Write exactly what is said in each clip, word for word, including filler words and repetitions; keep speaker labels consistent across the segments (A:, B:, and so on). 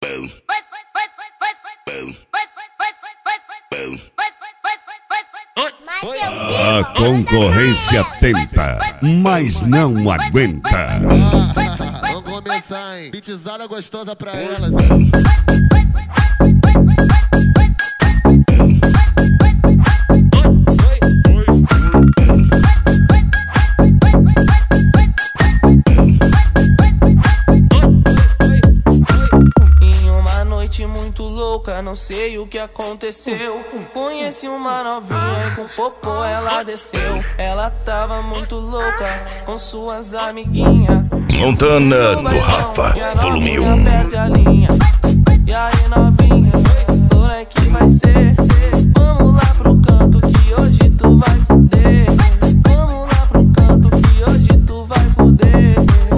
A: A concorrência tenta, mas não aguenta.
B: Vamos começar, hein? Beatzada gostosa pra elas.
C: Muito louca, não sei o que aconteceu. Conheci uma novinha e com popô ela desceu. Ela tava muito louca com suas amiguinhas.
A: Montana do Rafa, volume um.
C: Perde a linha. E aí novinha, moleque vai ser. Vamos lá pro canto que hoje tu vai fuder. Vamos lá pro canto que hoje tu vai fuder.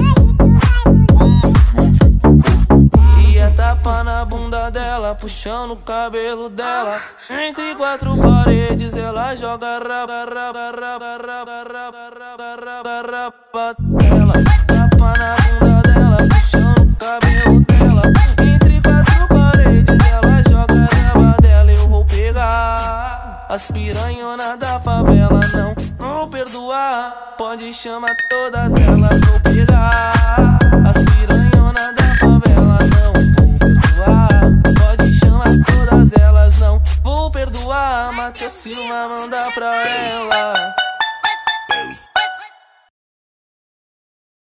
C: Tapa na bunda dela, puxando o cabelo dela. Entre quatro paredes ela joga raba, raba, raba, raba, raba, raba, raba dela. Tapa na bunda dela, puxando o cabelo dela. Entre quatro paredes ela joga raba dela. Eu vou pegar as piranhonas da favela, não vou perdoar. Pode chamar todas elas, vou pegar as piranhonas da favela, não pode chamar todas elas, não vou perdoar. Matheus Silva manda pra ela.